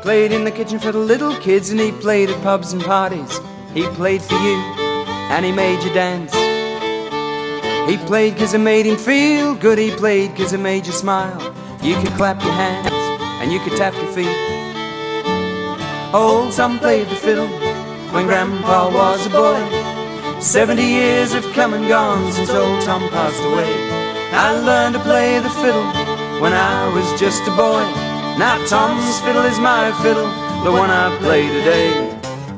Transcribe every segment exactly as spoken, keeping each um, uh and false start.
played in the kitchen for the little kids, and he played at pubs and parties. He played for you, and he made you dance. He played 'cause it made him feel good. He played 'cause it made you smile. You could clap your hands, and you could tap your feet. Old Tom played the fiddle when Grandpa was a boy. Seventy years have come and gone since old Tom passed away. I learned to play the fiddle when I was just a boy. Now Tom's fiddle is my fiddle, the one I play today.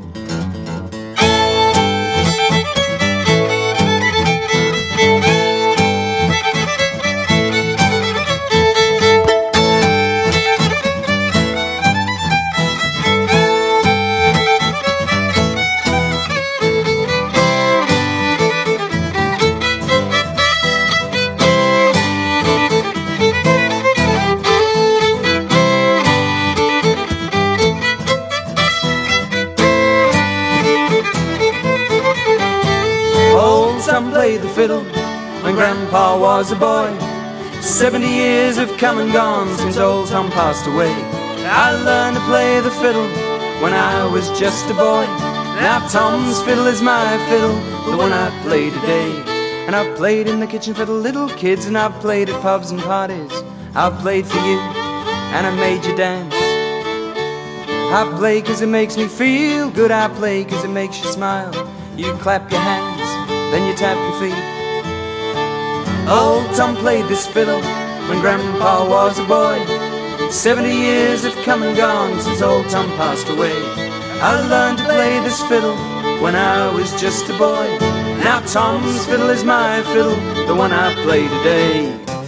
Tom played the fiddle when Grandpa was a boy. Seventy years have come and gone since old Tom passed away. I learned to play the fiddle when I was just a boy. Now Tom's fiddle is my fiddle, the one I play today. And I've played in the kitchen for the little kids, and I've played at pubs and parties. I've played for you, and I made you dance. I play 'cause it makes me feel good. I play 'cause it makes you smile. You clap your hands, then you tap your feet. Old Tom played this fiddle when Grandpa was a boy. Seventy years have come and gone since old Tom passed away. I learned to play this fiddle when I was just a boy. Now Tom's fiddle is my fiddle, the one I play today.